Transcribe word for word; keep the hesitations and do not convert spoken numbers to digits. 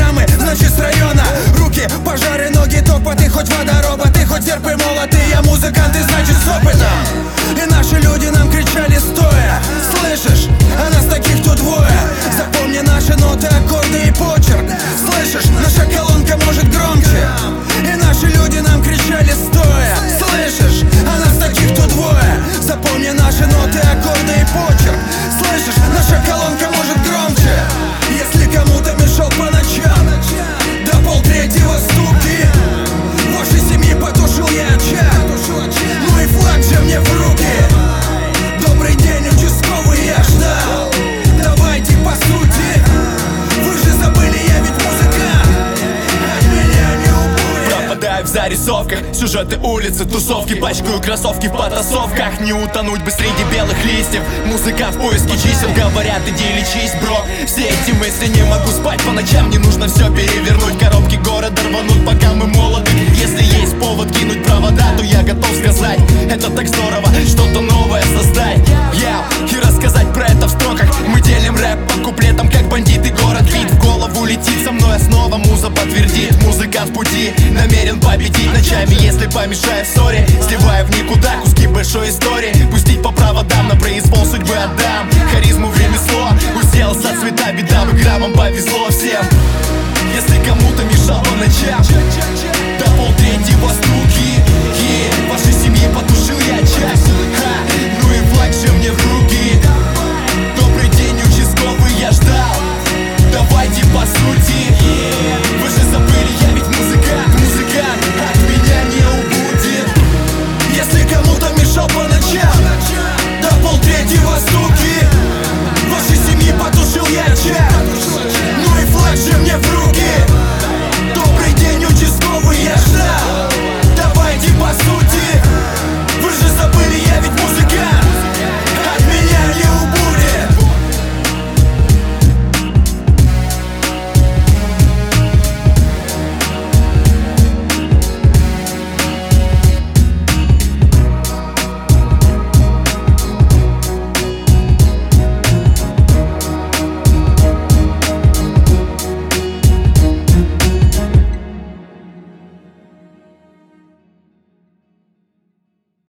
ямы, значит с района. Руки, пожары, ноги, топот, ты хоть водорова, ты хоть серп и молот, и я музыкант, и значит с опытом. И наши люди нам кричали стоя. Слышишь, а нас таких тут двое. Запомни наши ноты, аккорды и почерк. Слышишь, наша колонка может громче. И наши люди нам кричали стоя. Слышишь, а нас таких тут двое. Запомни наши ноты, аккорды и почерк. Слышишь, наша колонка может громче. Если кому-то мешал по ночам, до полтретьего стуки, в вашей семье потушил я очаг. Ну и флаг же мне в руки. Добрый день, участковый, я ждал. Давайте по сути. Вы же забыли, я ведь музыкант. От меня не убудет. Пропадаю в зарисовках, сюжеты улицы, тусовки. Пачкаю кроссовки в потасовках. Не утонуть бы среди белых листьев. Музыка в поиске чисел, говорят, иди лечись, бро. Все эти мысли, не могу спать по ночам. Не нужно все перевернуть, коробки города рванут, пока мы молоды. Если есть повод кинуть провода, то я готов сказать: это так здорово, что-то новое создать. Я и рассказать про это в строках. Мы делим рэп по куплетам, как бандиты. Город бит в голову летит, со мной основа муза подтвердит. Музыкант в пути, намерен победить ночами. Если помешаю в ссоре, сливая в никуда куски большой истории. Пустить по проводам, на произвол судьбы отдам. Харизму в ремесло, уселся цвета, беда, граммом повезло всем.